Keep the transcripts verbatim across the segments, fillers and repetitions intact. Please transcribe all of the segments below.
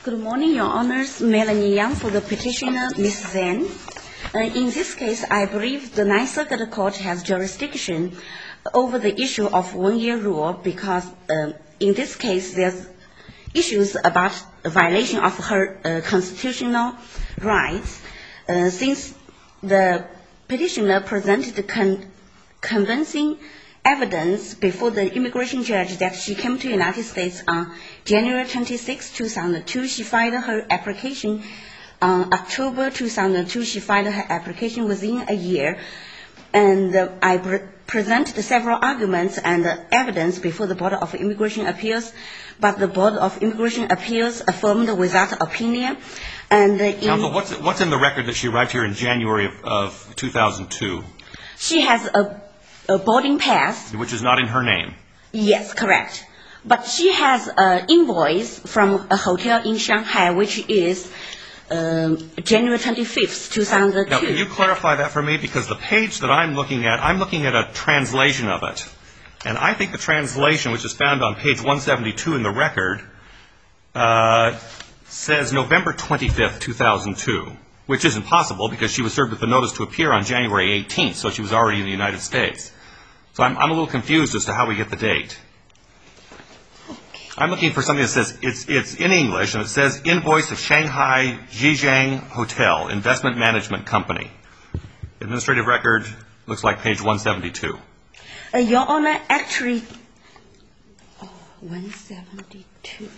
Good morning, Your Honors. Melanie Yang for the petitioner, Miz Zhang. Uh, in this case, I believe the Ninth Circuit Court has jurisdiction over the issue of one-year rule because uh, in this case, there's issues about violation of her uh, constitutional rights. Uh, since the petitioner presented con- convincing evidence before the immigration judge that she came to the United States on January twenty-sixth, two thousand two. She filed her application on October two thousand two. She filed her application within a year. And uh, I pre- presented several arguments and uh, evidence before the Board of Immigration Appeals, but the Board of Immigration Appeals affirmed without opinion. And uh, in Counsel, what's, what's in the record that she arrived here in January of, of two thousand two? She has a a boarding pass. Which is not in her name. Yes, correct. But she has an invoice from a hotel in Shanghai, which is um, January twenty-fifth, two thousand two. Now, can you clarify that for me? Because the page that I'm looking at, I'm looking at a translation of it. And I think the translation, which is found on page one seventy-two in the record, uh, says November twenty-fifth, two thousand two, which isn't possible because she was served with the notice to appear on January eighteenth, so she was already in the United States. So I'm, I'm a little confused as to how we get the date. Okay. I'm looking for something that says, it's, it's in English, and it says invoice of Shanghai Zhejiang Hotel, Investment Management Company. Administrative record looks like page one seventy-two. Uh, Your Honor, actually, oh, one seventy-two.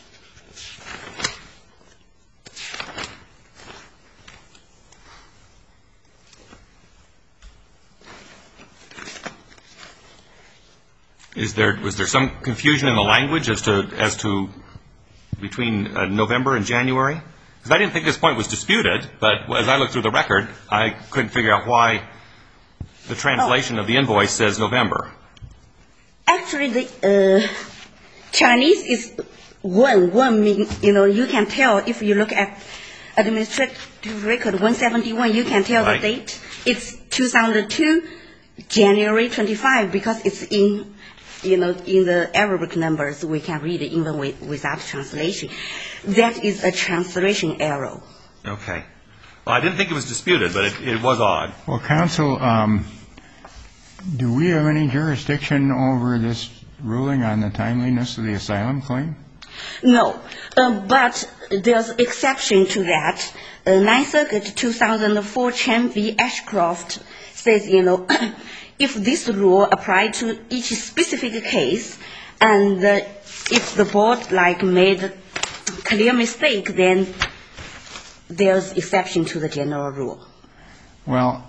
Is there, was there some confusion in the language as to, as to between uh, November and January? Because I didn't think this point was disputed, but as I looked through the record, I couldn't figure out why the translation oh. of the invoice says November. Actually, the uh, Chinese is one, one mean, you know, you can tell if you look at administrative record one seventy-one, you can tell right. the date. It's two thousand two, January twenty-fifth, because it's in, you know, in the Arabic numbers, we can read it even with, without translation. That is a translation error. Okay. Well, I didn't think it was disputed, but it, it was odd. Well, counsel, um, do we have any jurisdiction over this ruling on the timeliness of the asylum claim? No, uh, but there's exception to that. Uh, Ninth Circuit two thousand four Chen v. Ashcroft says, you know, if this rule applied to each specific case, and uh, if the board like made a clear mistake, then there's exception to the general rule. Well,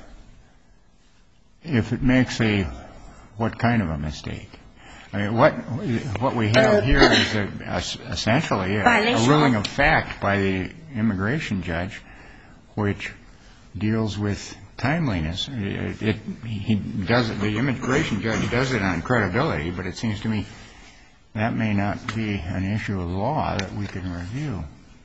if it makes a, what kind of a mistake? I mean, what what we have uh, here is a, a, essentially a, a ruling of fact by the immigration judge, which deals with timeliness. It, it, he does it, the immigration judge does it on credibility, but it seems to me that may not be an issue of law that we can review.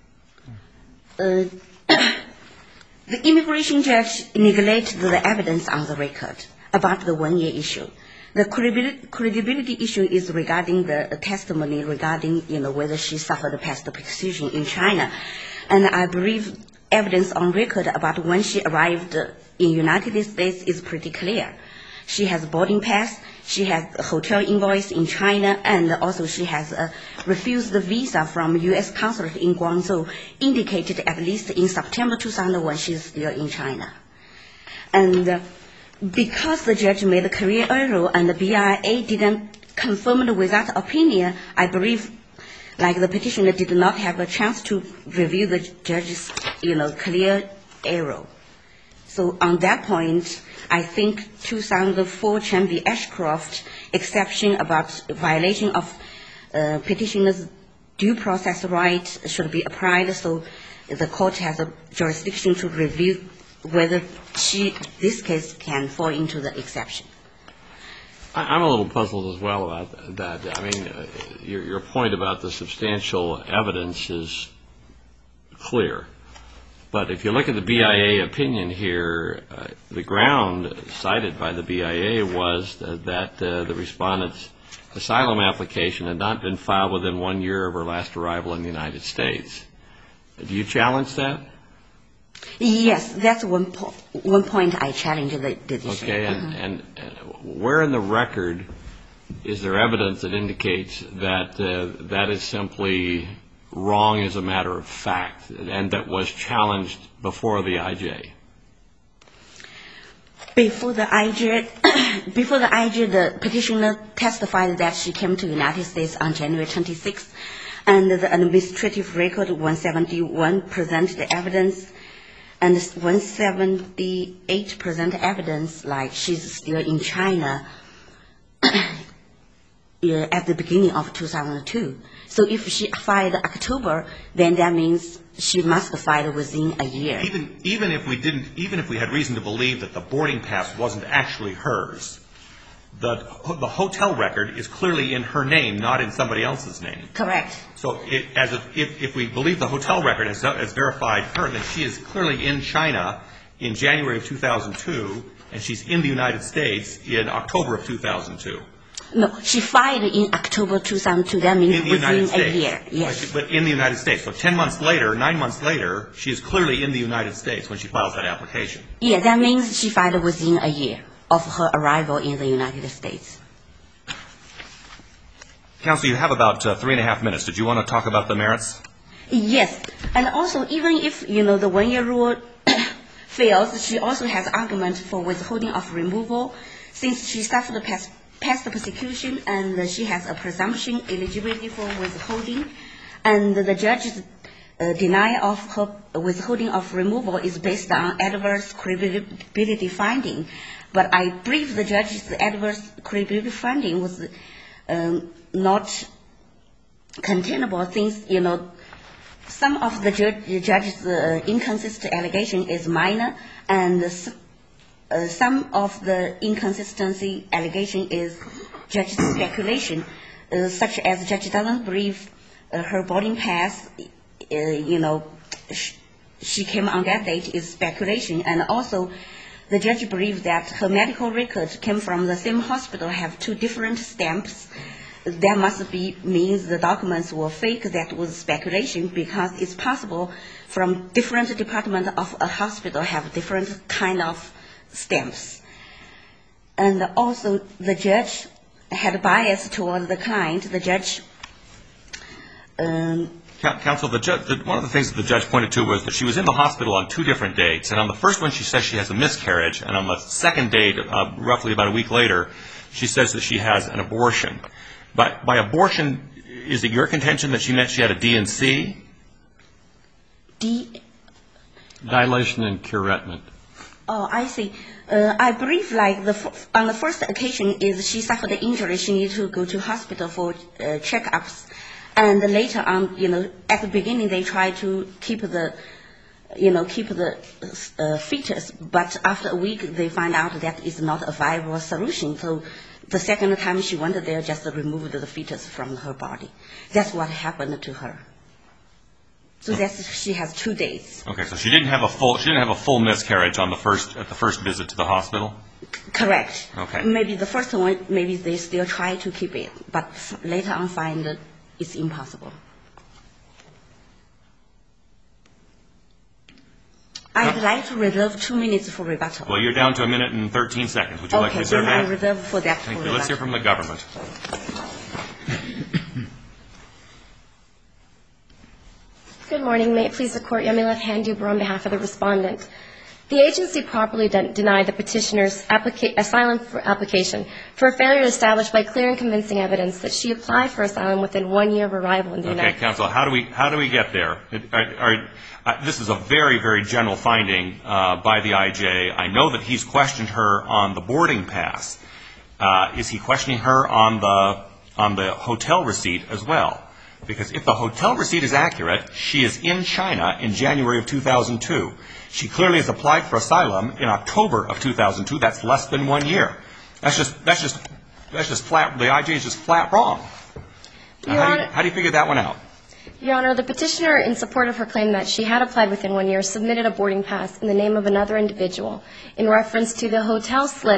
Uh, the immigration judge neglected the evidence on the record about the one-year issue. The credibility, credibility issue is regarding the testimony regarding, you know, whether she suffered past persecution in China. And I believe evidence on record about when she arrived in United States is pretty clear. She has a boarding pass, she has a hotel invoice in China, and also she has uh, refused the visa from U S consulate in Guangzhou, indicated at least in September two thousand one she's still in China. And uh, because the judge made a clear error and the B I A didn't confirm it without opinion, I believe like the petitioner did not have a chance to review the judge's, you know, clear error. So on that point, I think two thousand four Chen v. Ashcroft exception about violation of uh, petitioner's due process right should be applied, so the court has a jurisdiction to review whether she, this case can fall into the exception. I'm a little puzzled as well about that. I mean, uh, your, your point about the substantial evidence is clear. But if you look at the B I A opinion here, uh, the ground cited by the B I A was that, that uh, the respondent asylum application had not been filed within one year of her last arrival in the United States. Do you challenge that? Yes, that's one, po- one point I challenge the decision. Okay, and, mm-hmm. and, and where in the record is there evidence that indicates that uh, that is simply wrong as a matter of fact and that was challenged before the I J? Before the I J, before the I J, the petitioner testified that she came to the United States on January twenty-sixth, and the administrative record one seventy-one presented evidence, and one seventy-eight present evidence like she's still in China at the beginning of two thousand two. So if she filed October, then that means she must file within a year. Even even if we didn't, even if we had reason to believe that the boarding pass wasn't actually hers, the the hotel record is clearly in her name, not in somebody else's name. Correct. So it, as a, if if we believe the hotel record has, has verified her, then she is clearly in China in January of two thousand two, and she's in the United States in October of two thousand two. No, she filed in October two thousand two. That means within a year. Yes. But in the United States. So ten months later, nine months later, she is clearly in the United States when she files that application. Yeah, that means she filed within a year of her arrival in the United States. Counsel, you have about uh, three and a half minutes. Did you want to talk about the merits? Yes. And also, even if, you know, the one-year rule fails, she also has argument for withholding of removal since she suffered past past persecution, and she has a presumption eligibility for withholding, and the judge's uh, denial of her withholding of removal is based on adverse credibility finding. But I believe the judge's adverse credibility finding was um, not containable since, you know, some of the, judge, the judge's uh, inconsistent allegation is minor, and Uh, some of the inconsistency allegation is judge's speculation, uh, such as judge doesn't believe uh, her boarding pass, uh, you know, sh- she came on that date is speculation. And also the judge believed that her medical record came from the same hospital, have two different stamps. That must be means the documents were fake. That was speculation because it's possible from different department of a hospital have different kind of stamps. And also the judge had bias toward the client. The judge um, Counsel, the judge, the, one of the things that the judge pointed to was that she was in the hospital on two different dates, and on the first one she says she has a miscarriage, and on the second date, uh, roughly about a week later, she says that she has an abortion. But by abortion, is it your contention that she meant she had a D and C? D Dilation and curetment. Oh, I see. Uh, I believe like the f- on the first occasion is she suffered an injury. She needed to go to hospital for uh, checkups, and later on, you know, at the beginning they try to keep the, you know, keep the uh, fetus, but after a week they find out that is not a viable solution. So the second time she went there, just removed the fetus from her body. That's what happened to her. So that's, she has two days. Okay, so she didn't have a full she didn't have a full miscarriage on the first at the first visit to the hospital? C- correct. Okay. Maybe the first one, maybe they still try to keep it, but f- later on find that it's impossible. I'd like to reserve two minutes for rebuttal. Well, you're down to a minute and thirteen seconds. Would you okay, like to reserve then that? I reserve for that. Thank for you. Let's hear rebuttal. from the government. Good morning. May it please the Court, Yamila Handuber on behalf of the respondent. The agency properly de- denied the petitioner's applica- asylum for application for a failure to establish by clear and convincing evidence that she applied for asylum within one year of arrival in the okay, United States. Okay, counsel, how do we how do we get there? Are, are, uh, this is a very, very general finding uh, by the I J. I know that he's questioned her on the boarding pass. Uh, is he questioning her on the on the hotel receipt as well? Because if the hotel receipt is accurate, she is in China in January of two thousand two. She clearly has applied for asylum in October of two thousand two. That's less than one year. That's just that's just that's just flat. The I J is just flat wrong. Now, how, do you, how do you figure that one out? Your Honor, the petitioner, in support of her claim that she had applied within one year, submitted a boarding pass in the name of another individual in reference to the hotel slip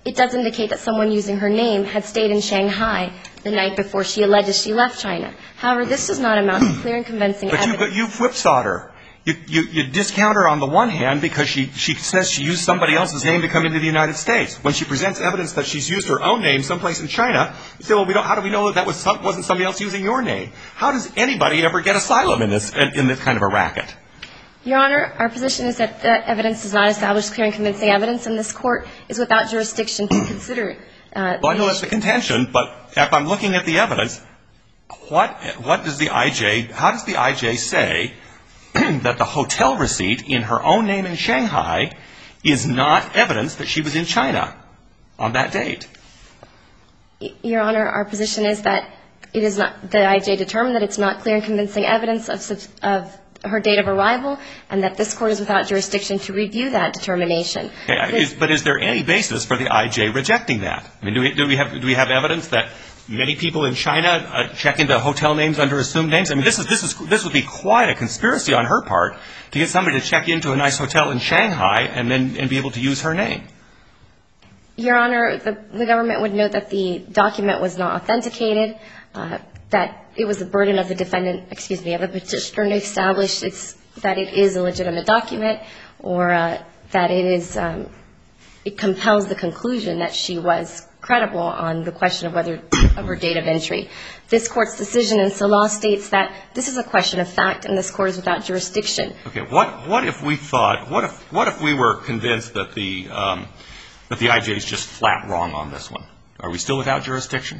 it does indicate that someone using her name had stayed in Shanghai the night before she alleges she left China. However, this does not amount to clear and convincing but evidence. You, but you whipsawed her. You, you, you discount her on the one hand because she, she says she used somebody else's name to come into the United States. When she presents evidence that she's used her own name someplace in China, you say, well, we don't, how do we know that that was some, wasn't somebody else using your name? How does anybody ever get asylum in this, in, in this kind of a racket? Your Honor, our position is that the evidence does not establish clear and convincing evidence, and this Court is without jurisdiction to consider uh, Well, I know that's the contention, but if I'm looking at the evidence, what, what does the I J, how does the I J say that the hotel receipt in her own name in Shanghai is not evidence that she was in China on that date? Your Honor, our position is that it is not, the I J determined that it's not clear and convincing evidence of, of her date of arrival, and that this Court is without jurisdiction to review that determination. Okay, is, but is there any basis for the I J rejecting that? I mean, do we, do we have, do we have evidence that many people in China uh, check into hotel names under assumed names? I mean, this is, this is, this would be quite a conspiracy on her part to get somebody to check into a nice hotel in Shanghai and then, and be able to use her name. Your Honor, the, the government would note that the document was not authenticated, uh, that it was the burden of the defendant, excuse me, of the petitioner to establish it's, that it is a legitimate document, or uh, that it is, um, it compels the conclusion that she was credible on the question of whether, of her date of entry. This Court's decision in Salah states that this is a question of fact, and this Court is without jurisdiction. Okay, what, what if we thought, what if, what if we were convinced that the, um, that the I J is just flat wrong on this one? Are we still without jurisdiction?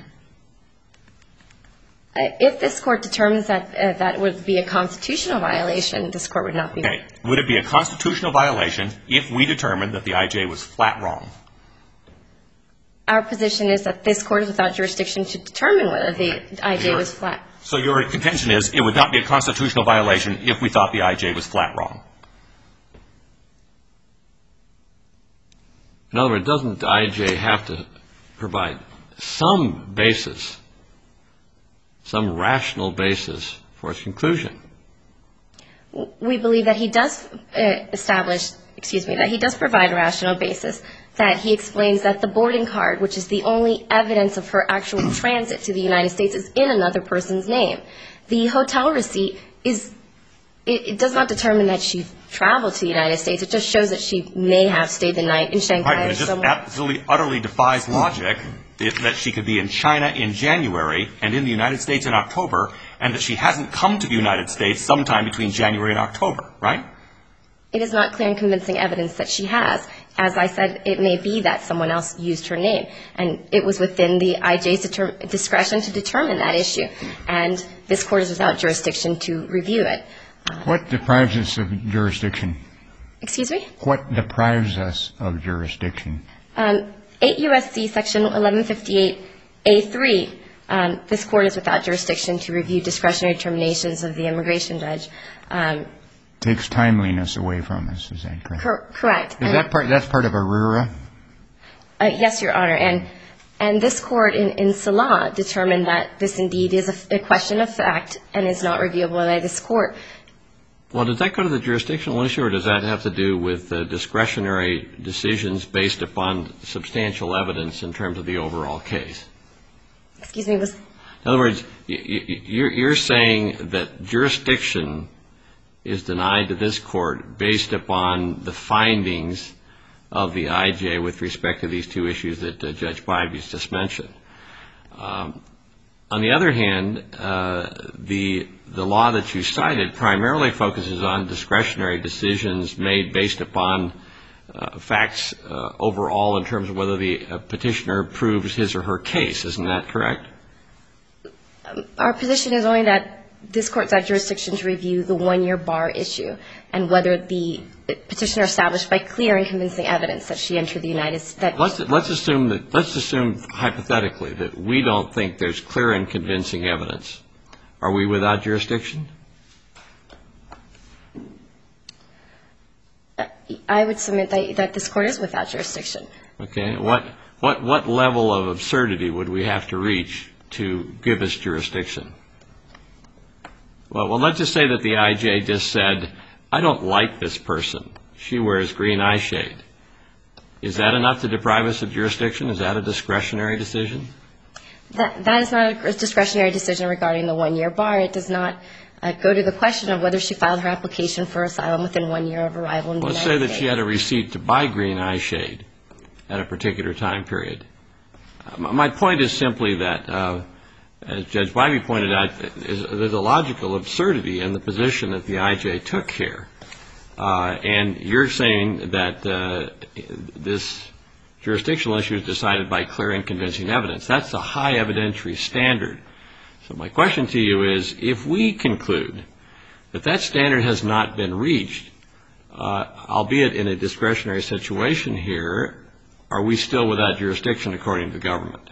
Uh, if this Court determines that uh, that would be a constitutional violation, this Court would not be. Okay. Would it be a constitutional violation if we determined that the I J was flat wrong? Our position is that this Court is without jurisdiction to determine whether the okay. I J Your, was flat. So your contention is it would not be a constitutional violation if we thought the I J was flat wrong? In other words, doesn't the I J have to provide some basis, some rational basis for its conclusion? We believe that he does uh, establish, excuse me, that he does provide a rational basis, that he explains that the boarding card, which is the only evidence of her actual transit to the United States, is in another person's name. The hotel receipt is, it, it does not determine that she traveled to the United States. It just shows that she may have stayed the night in Shanghai. Right, but it just absolutely, utterly defies logic it, that she could be in China in January and in the United States in October, and that she hasn't come to the United States sometime between January and October, right? It is not clear and convincing evidence that she has. As I said, it may be that someone else used her name, and it was within the I J's deter- discretion to determine that issue, and this Court is without jurisdiction to review it. Uh, what deprives us of jurisdiction? Excuse me? What deprives us of jurisdiction? Um, eight U S C Section eleven fifty-eight A three, um, this Court is without jurisdiction to review discretionary determinations of the immigration judge. Um, Takes timeliness away from us, is that correct? cor- correct. Is And, that part, that's part of ARERA? uh, yes, Your Honor. And and this Court in, in Salah determined that this indeed is a, a question of fact and is not reviewable by this Court. Well, does that go to the jurisdictional issue, or does that have to do with uh, discretionary decisions based upon substantial evidence in terms of the overall case? Excuse me. Was, In other words, y- y- you're, you're saying that jurisdiction is denied to this Court based upon the findings of the I J with respect to these two issues that uh, Judge Bivey's just mentioned. Um, on the other hand, uh, the the law that you cited primarily focuses on discretionary decisions made based upon uh, facts uh, overall in terms of whether the uh, petitioner proves his or her case. Isn't that correct? um, our position is only that this Court's had jurisdiction to review the one-year bar issue and whether the petitioner established by clear and convincing evidence that she entered the United States. Let's, let's assume that, let's assume hypothetically that we don't think there's clear and convincing evidence. Are we without jurisdiction? I would submit that, that this Court is without jurisdiction. Okay. What, what, what level of absurdity would we have to reach to give us jurisdiction? Well, well, let's just say that the I J just said, I don't like this person. She wears green eye shade. Is that enough to deprive us of jurisdiction? Is that a discretionary decision? That, that is not a discretionary decision regarding the one-year bar. It does not uh, go to the question of whether she filed her application for asylum within one year of arrival in the Let's United States. Let's say that she had a receipt to buy green eye shade at a particular time period. Uh, my point is simply that, uh, as Judge Bybee pointed out, is, there's a logical absurdity in the position that the I J took here. Uh, and you're saying that uh, this jurisdictional issue is decided by clear and convincing evidence. That's a high evidentiary standard. So my question to you is, if we conclude that that standard has not been reached, uh, albeit in a discretionary situation here, are we still without jurisdiction according to the government?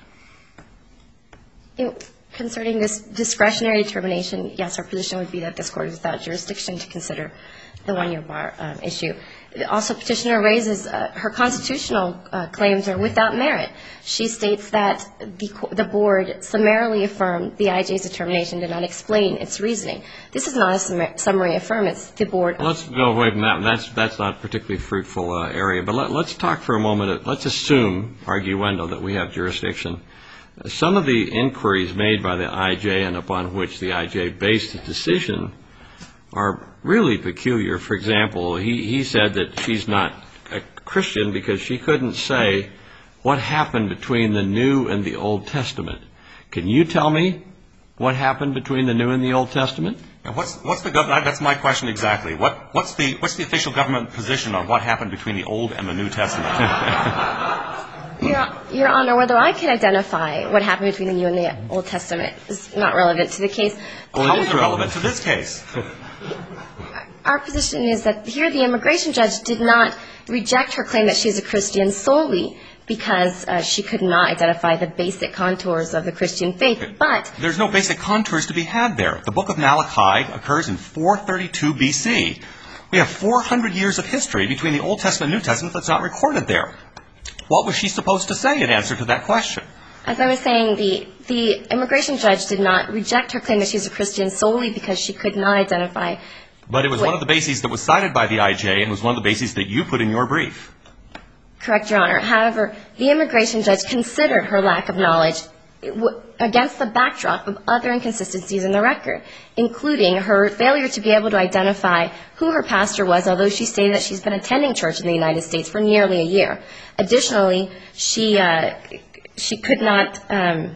It, concerning this discretionary determination, yes, our position would be that this Court is without jurisdiction to consider the one-year bar um, issue. Also, Petitioner raises uh, her constitutional uh, claims are without merit. She states that the, the Board summarily affirmed the I J's determination, did not explain its reasoning. This is not a summary, summary affirmance. The Board... Well, let's go away from that. That's, that's not a particularly fruitful uh, area. But let, let's talk for a moment. Let's assume, arguendo, that we have jurisdiction. Some of the inquiries made by the I J and upon which the I J based its decision are really peculiar. For example, he, he said that she's not a Christian because she couldn't say what happened between the New and the Old Testament. Can you tell me what happened between the New and the Old Testament? And what's, what's the gov- that's my question exactly. What, what's the, what's the official government position on what happened between the Old and the New Testament? Your, Your Honor, whether I can identify what happened between the New and the Old Testament is not relevant to the case. Well, how is it relevant to this case? Our position is that here the immigration judge did not reject her claim that she is a Christian solely because uh, she could not identify the basic contours of the Christian faith. But there's no basic contours to be had there. The book of Malachi occurs in four thirty-two B C. We have four hundred years of history between the Old Testament and New Testament that's not recorded there. What was she supposed to say in answer to that question? As I was saying, the, the immigration judge did not reject her claim that she's a Christian solely because she could not identify. But it was one of the bases that was cited by the I J and was one of the bases that you put in your brief. Correct, Your Honor. However, the immigration judge considered her lack of knowledge against the backdrop of other inconsistencies in the record, including her failure to be able to identify who her pastor was, although she stated that she's been attending church in the United States for nearly a year. Additionally, she uh, she could not um,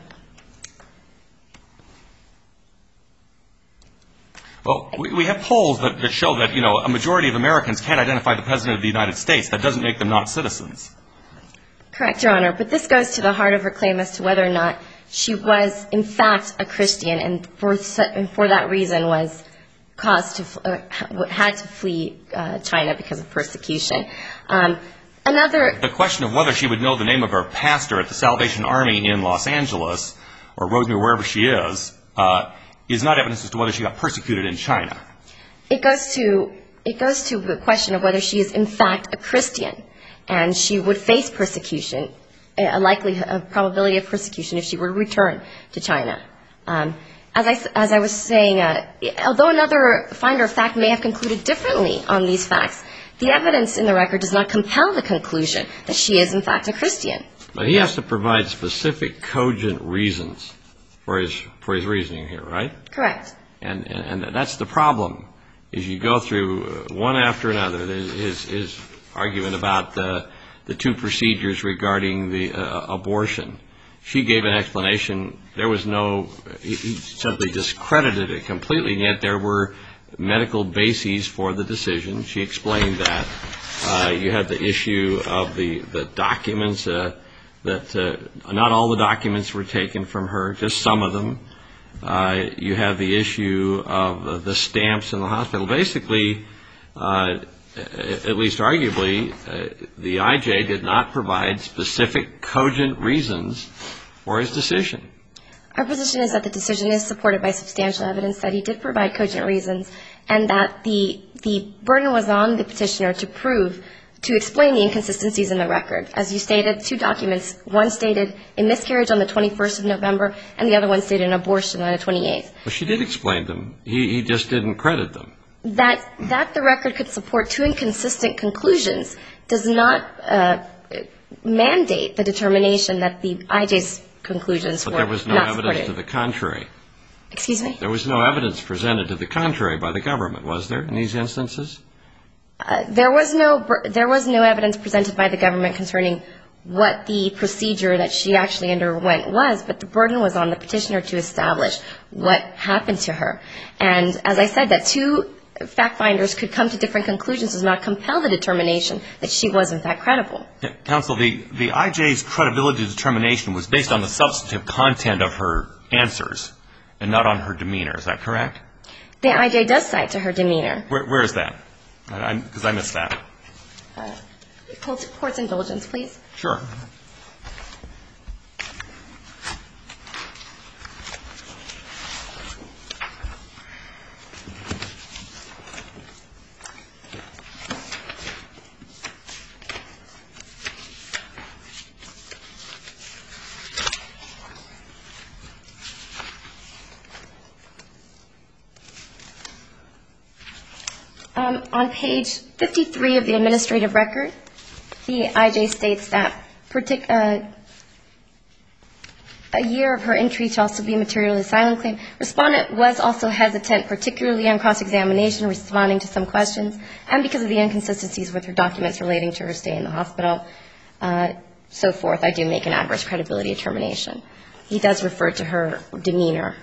Well, we, we have polls that, that show that, you know, a majority of Americans can't identify the President of the United States. That doesn't make them not citizens. Correct, Your Honor. But this goes to the heart of her claim as to whether or not she was, in fact, a Christian, and for, and for that reason was caused to, uh, had to flee uh, China because of persecution. Um, another... The question of whether she would know the name of her pastor at the Salvation Army in Los Angeles, or Rosemary, wherever she is, uh, is not evidence as to whether she got persecuted in China. It goes to, it goes to the question of whether she is, in fact, a Christian, and she would face persecution, a likely a probability of persecution if she were to return to China. Um, as I, as I was saying, uh, although another finder of fact may have concluded differently on these facts, the evidence in the record does not compel the conclusion that she is, in fact, a Christian. But he has to provide specific, cogent reasons for his for his reasoning here, right? Correct. And and, and that's the problem, is you go through one after another. There's his his argument about the the two procedures regarding the uh, abortion. She gave an explanation. There was no, he, he simply discredited it completely, and yet there were medical bases for the decision. She explained that. Uh, you had the issue of the, the documents, uh, that uh, not all the documents were taken from her, just some of them. Uh, you have the issue of the stamps in the hospital. Basically, uh, at least arguably, uh, the I J did not provide specific, cogent reasons for his decision. Our position is that the decision is supported by substantial evidence that he did provide cogent reasons, and that the the burden was on the petitioner to prove, to explain the inconsistencies in the record. As you stated, two documents, one stated a miscarriage on the twenty-first of November, and the other one stated an abortion on the twenty-eighth. Well, she did explain them. He, he just didn't credit them. That that the record could support two inconsistent conclusions does not uh, mandate the determination that the I J's conclusions were not supported. But there was no evidence to the contrary. Excuse me? There was no evidence presented to the contrary by the government, was there, in these instances? Uh, there was no there was no evidence presented by the government concerning what the procedure that she actually underwent was, but the burden was on the petitioner to establish what happened to her. And as I said, that two fact finders could come to different conclusions does not compel the determination that she was in fact credible. Yeah, counsel, the, the I J's credibility determination was based on the substantive content of her answers and not on her demeanor. Is that correct? The I J does cite to her demeanor. Where, where is that? Because I, I missed that. Uh, court's, court's indulgence, please. Sure. Um, on page fifty-three of the administrative record, the I J states that partic- uh, a year of her entry to also be a materially silent claim. Respondent was also hesitant, particularly on cross-examination, responding to some questions, and because of the inconsistencies with her documents relating to her stay in the hospital, uh, so forth, I do make an adverse credibility determination. He does refer to her demeanor.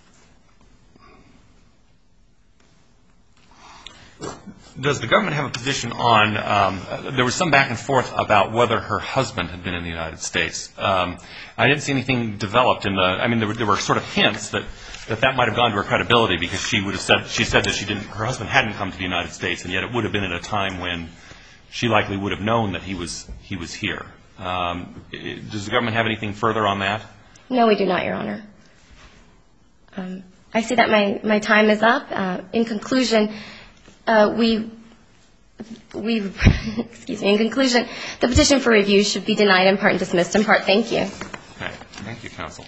Does the government have a position on, um, there was some back and forth about whether her husband had been in the United States. Um, I didn't see anything developed in the, I mean, there were, there were sort of hints that, that that might have gone to her credibility because she would have said, she said that she didn't, her husband hadn't come to the United States, and yet it would have been at a time when she likely would have known that he was, he was here. Um, does the government have anything further on that? No, we do not, Your Honor. Um, I see that my, my time is up. Uh, in conclusion, Uh, we, we, excuse me, in conclusion, the petition for review should be denied in part and dismissed in part. Thank you. Okay. Thank you, counsel.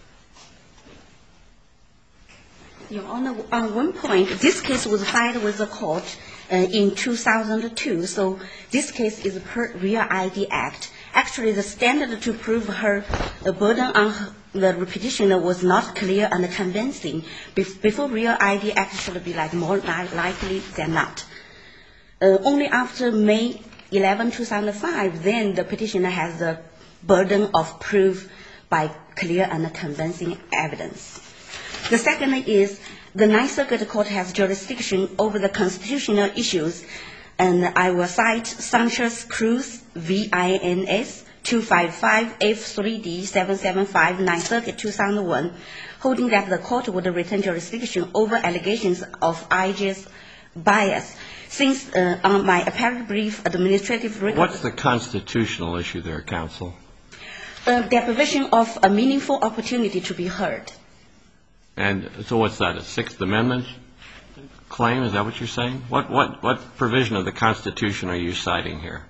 Your Honor, on one point, this case was filed with the court uh, in two thousand two, so this case is per Real I D Act. Actually, the standard to prove her uh, burden on her, the petitioner was not clear and convincing. Bef- before Real I D Act should be like more li- likely than not. Uh, only after May eleventh, two thousand five, then the petitioner has the burden of proof by clear and convincing evidence. The second is the Ninth Circuit Court has jurisdiction over the constitutional issues, and I will cite Sanchez Cruz v. I N S two fifty-five F three D seven seven five, Ninth Circuit two thousand one, holding that the court would retain jurisdiction over allegations of I J's bias. Since uh, on my apparent brief administrative record... What's the constitutional issue there, counsel? Uh, deprivation of a meaningful opportunity to be heard. And so what's that, a Sixth Amendment claim? Is that what you're saying? What what what provision of the Constitution are you citing here?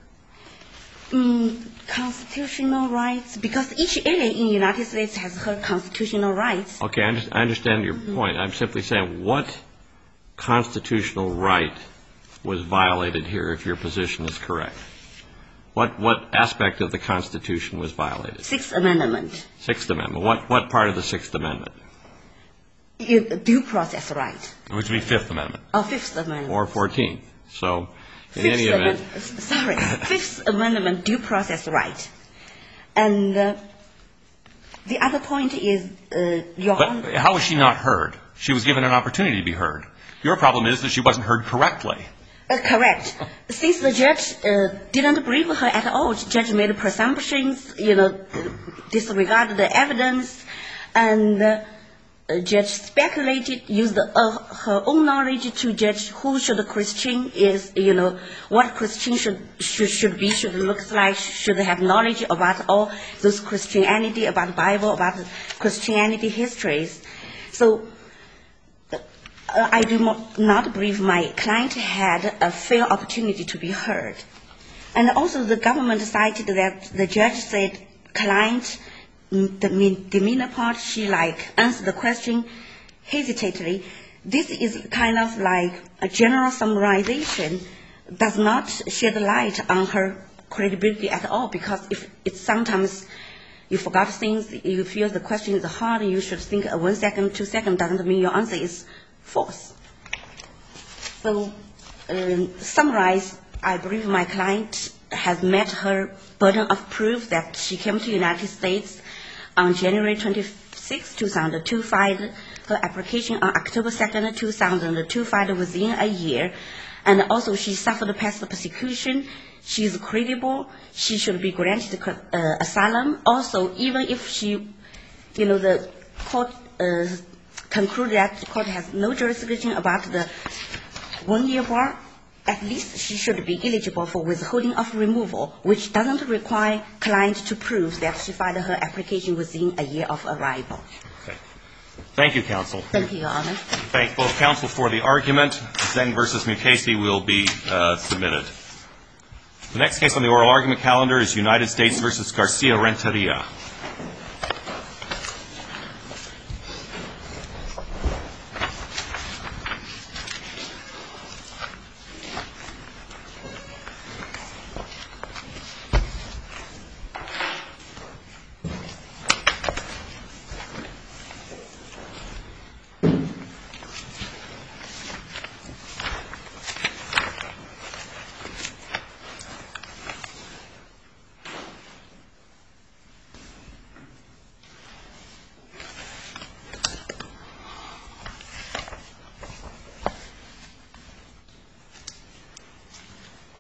Mm, constitutional rights, because each alien in the United States has her constitutional rights. Okay, I, under, I understand your mm-hmm. point. I'm simply saying what constitutional right was violated here, if your position is correct? What what aspect of the Constitution was violated? Sixth Amendment. Sixth Amendment. What what part of the Sixth Amendment? Due process right. Which would be Fifth Amendment. Oh, Fifth Amendment. Or Fourteenth. So, in Fifth any event, sorry, Fifth Amendment due process right. And uh, the other point is, uh, your. But how was she not heard? She was given an opportunity to be heard. Your problem is that she wasn't heard correctly. Uh, correct. Since the judge uh, didn't brief her at all, the judge made presumptions, you know, disregarded the evidence, and uh, the judge speculated, used uh, her own knowledge to judge who should a Christian is, you know, what Christian should should, should be, should look like, should have knowledge about all those Christianity, about Bible, about Christianity histories. So. Uh, I do not believe my client had a fair opportunity to be heard. And also the government cited that the judge said client, the demeanor part, she like answered the question hesitantly. This is kind of like a general summarization, does not shed light on her credibility at all, because if it's sometimes you forgot things, you feel the question is hard, you should think a one second, two seconds doesn't mean your answer is false. So, um, summarize, I believe my client has met her burden of proof that she came to the United States on January twenty-sixth, two thousand two, filed her application on October second, two thousand two, filed within a year, and also she suffered past persecution. She is credible. She should be granted uh, asylum. Also, even if she, you know, the court uh, concluded that the court has no jurisdiction about the one-year bar, at least she should be eligible for withholding of removal, which doesn't require client to prove that she filed her application within a year of arrival. Okay. Thank you, counsel. Thank you, Your Honor. Thank both counsel for the argument. Zeng versus Mukasey will be uh, submitted. The next case on the oral argument calendar is United States versus Garcia Renteria.